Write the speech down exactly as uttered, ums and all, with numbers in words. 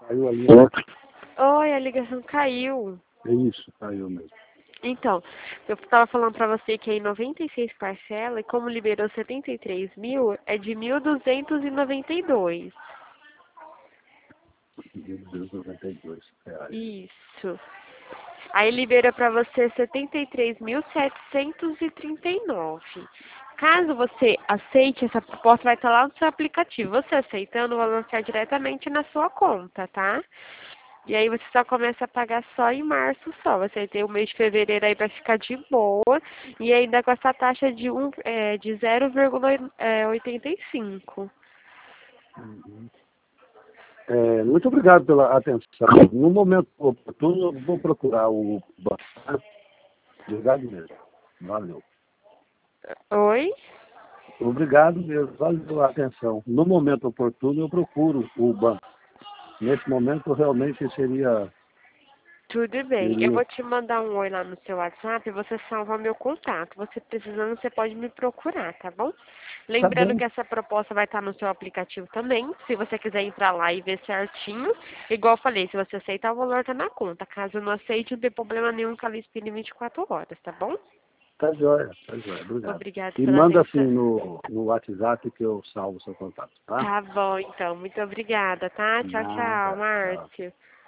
Caiu a linha. Oi, a ligação caiu. É isso, caiu mesmo. Então, eu estava falando para você que é em noventa e seis parcelas e como liberou setenta e três mil, é de mil duzentos e noventa e dois. mil duzentos e noventa e dois reais. Isso. Aí libera para você setenta e três mil setecentos e trinta e nove. Caso você aceite, essa proposta vai estar lá no seu aplicativo. Você aceitando, o valor cai diretamente na sua conta, tá? E aí você só começa a pagar só em março só. Você tem o mês de fevereiro aí para ficar de boa. E ainda com essa taxa de, um, é, de zero vírgula oitenta e cinco. Uhum. É, muito obrigado pela atenção. No momento oportuno, eu vou procurar o banco. Obrigado mesmo. Valeu. Oi? Obrigado mesmo. Valeu pela atenção. No momento oportuno, eu procuro o banco. Nesse momento, realmente seria... Tudo bem. Eu seria... vou te mandar um oi lá no seu WhatsApp e você salva meu contato. Você precisando, você pode me procurar, tá bom? Tá Lembrando bem. que essa proposta vai estar no seu aplicativo também. Se você quiser entrar lá e ver certinho. Igual eu falei, se você aceitar, o valor tá na conta. Caso não aceite, não tem problema nenhum que ela expire em vinte e quatro horas, tá bom? Tá jóia, tá jóia. Obrigado. Obrigada E pela manda assim atenção. no, no WhatsApp que eu salvo o seu contato, tá? Tá bom, então. Muito obrigada, tá? Tchau, tchau, Nada. Tchau. Márcio.